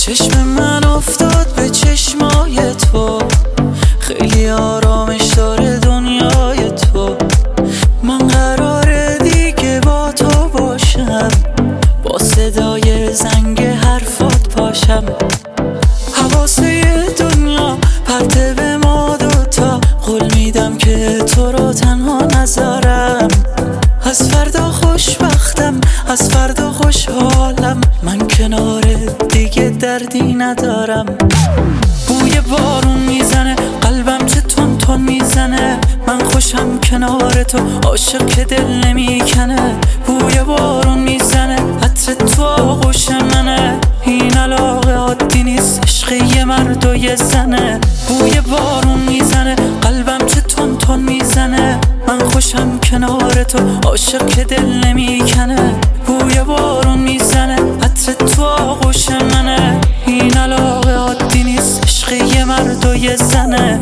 چشم من افتاد به چشمای تو، خیلی آرامش داره دنیای تو. من قراره دیگه با تو باشم، با صدای زنگ حرفات پاشم. حواسه دنیا پرته به ما دوتا، قول میدم که تو رو تنها نذارم. از فردا خوشبختم، از فردا خوشحالم، من کنارت دیگه دردی ندارم. بوی بارون میزنه قلبم چه تون تون میزنه، من خوشم کنار تو، عاشق که دل نمیکنه. بوی بارون میزنه عطر تو آغوش منه، این علاقه عادی نیست، عشق یه مرد و یه زنه. بوی بارون میزنه قلبم چه تون تون میزنه، من خوشم کنار تو، عاشق که دل نمیکنه. بوی بارون میزنه عطر تو آغوش منه، این علاقه عادی نیست، عشق یه مرد و یه زنه.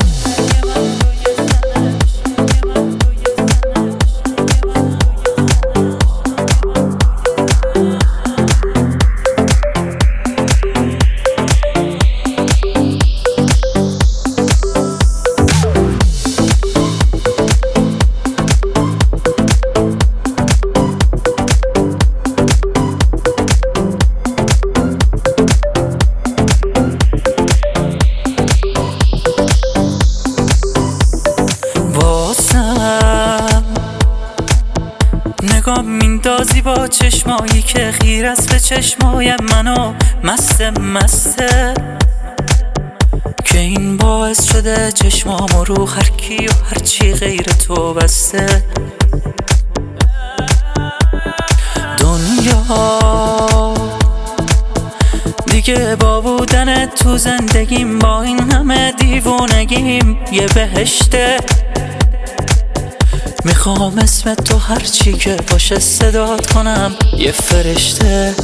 نگاه میندازی با چشمایی که خیر است به چشمای منو مسته، که این باعث شده چشمامو رو هر کی و هر چی غیر تو بسته. دنیا دیگه با بودن تو زندگیم، با این همه دیوونگیم یه بهشته. میخوام اسم تو هرچی که باشه صدات کنم، یه فرشته.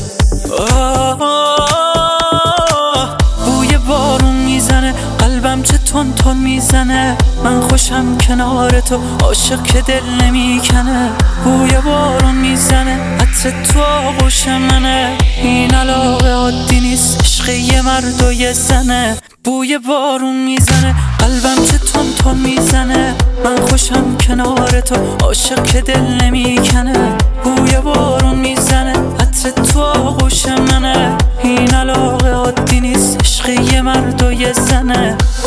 بوی بارون میزنه قلبم چه تون تون میزنه، من خوشم کنار تو، عاشق که دل نمیکنه. بوی بارون میزنه عطر تو آغوش منه، این علاقه عادی نیست، عشق یه مرد و یه زنه. بوی بارون میزنه قلبم چه تون تون میزنه، من خوشم کنار تو، عاشق که دل نمیکنه. بوی بارون میزنه عطر تو آغوش منه، این علاقه عادی نیست، عشق یه مرد و یه زنه.